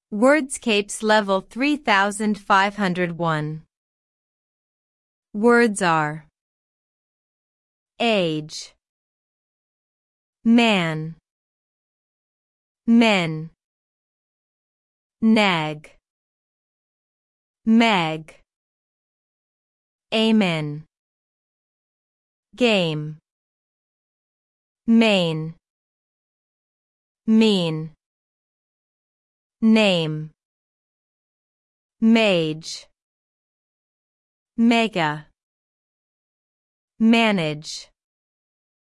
Wordscapes Level 3501. Words are age, man, men, nag, meg, amen, game, main, mean, name, mage, mega, manage.